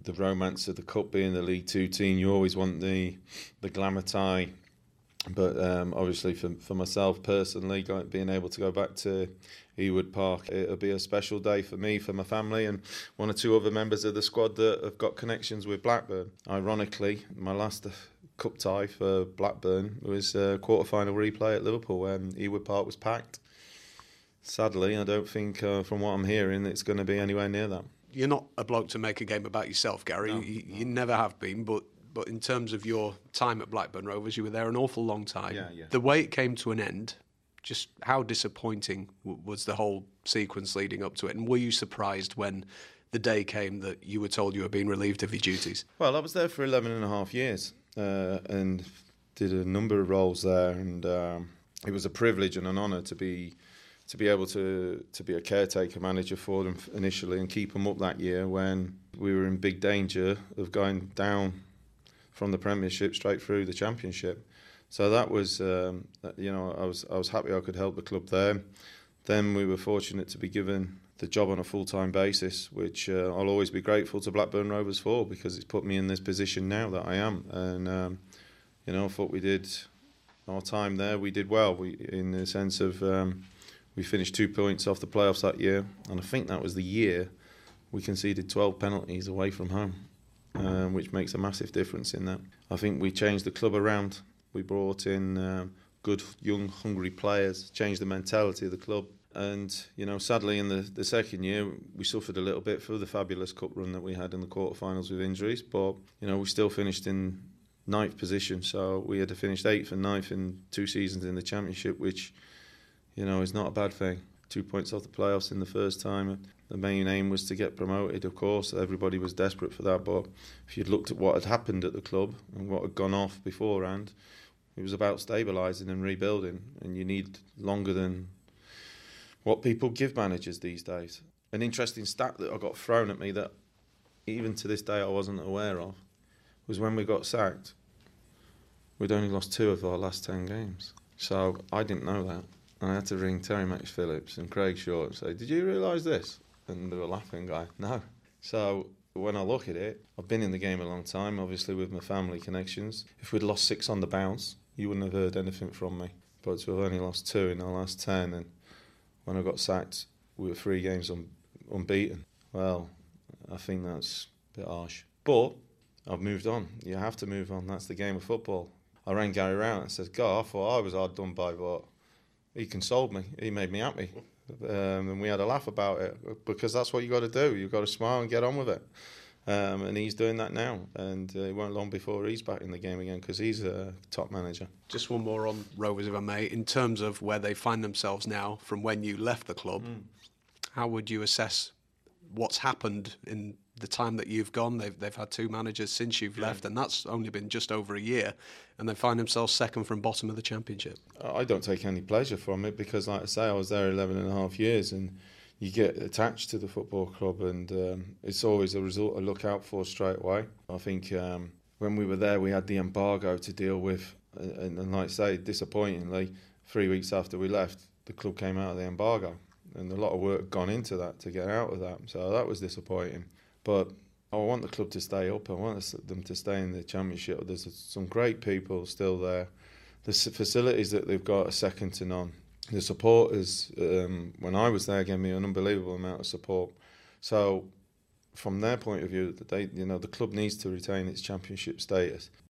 the romance of the cup being the League Two team. You always want the glamour tie. But obviously for myself personally, being able to go back to Ewood Park, it'll be a special day for me, for my family, and one or two other members of the squad that have got connections with Blackburn. Ironically, my last cup tie for Blackburn was a quarter-final replay at Liverpool when Ewood Park was packed. Sadly, I don't think, from what I'm hearing, it's going to be anywhere near that. You're not a bloke to make a game about yourself, Gary. No, you never have been, but in terms of your time at Blackburn Rovers, you were there an awful long time. Yeah. The way it came to an end, just how disappointing was the whole sequence leading up to it? And were you surprised when the day came that you were told you were being relieved of your duties? Well, I was there for 11 and a half years and did a number of roles there, and it was a privilege and an honour to be able to be a caretaker manager for them initially and keep them up that year when we were in big danger of going down from the Premiership straight through the Championship. So that was, I was happy I could help the club there. Then we were fortunate to be given the job on a full-time basis, which I'll always be grateful to Blackburn Rovers for, because it's put me in this position now that I am. And, I thought we did our time there. We did well, in the sense of we finished 2 points off the playoffs that year. And I think that was the year we conceded 12 penalties away from home. Which makes a massive difference in that. I think we changed the club around. We brought in good, young, hungry players, changed the mentality of the club. And, sadly in the second year, we suffered a little bit for the fabulous cup run that we had in the quarterfinals with injuries. But, we still finished in 9th position. So we had to finish 8th and 9th in 2 seasons in the Championship, which, is not a bad thing. 2 points off the playoffs in the first time. The main aim was to get promoted, of course. Everybody was desperate for that. But if you'd looked at what had happened at the club and what had gone off beforehand, it was about stabilising and rebuilding. And you need longer than what people give managers these days. An interesting stat that I got thrown at me that even to this day I wasn't aware of was when we got sacked, we'd only lost 2 of our last 10 games. So I didn't know that. And I had to ring Terry Max-Phillips and Craig Short and say, "Did you realise this?" And they were laughing, no. So when I look at it, I've been in the game a long time, obviously with my family connections. If we'd lost 6 on the bounce, you wouldn't have heard anything from me. But we've only lost 2 in our last 10, and when I got sacked, we were 3 games unbeaten. Well, I think that's a bit harsh. But I've moved on. You have to move on. That's the game of football. I rang Gary Rowett and said, "God, I thought I was hard done by, but he consoled me. He made me happy." And we had a laugh about it, because that's what you got to do. You've got to smile and get on with it. And he's doing that now. And it won't long before he's back in the game again, because he's a top manager. Just one more on Rovers, if I may. In terms of where they find themselves now from when you left the club, how would you assess what's happened in the time that you've gone? They've had 2 managers since you've left, and that's only been just over a year, and they find themselves second from bottom of the Championship. I don't take any pleasure from it, because, like I say, I was there 11 and a half years, and you get attached to the football club, and it's always a result I look out for straight away. I think when we were there, we had the embargo to deal with, and like I say, disappointingly, 3 weeks after we left, the club came out of the embargo, and a lot of work gone into that to get out of that, so that was disappointing. But I want the club to stay up. I want them to stay in the Championship. There's some great people still there. The facilities that they've got are second to none. The supporters, when I was there, gave me an unbelievable amount of support. So from their point of view, the club needs to retain its Championship status.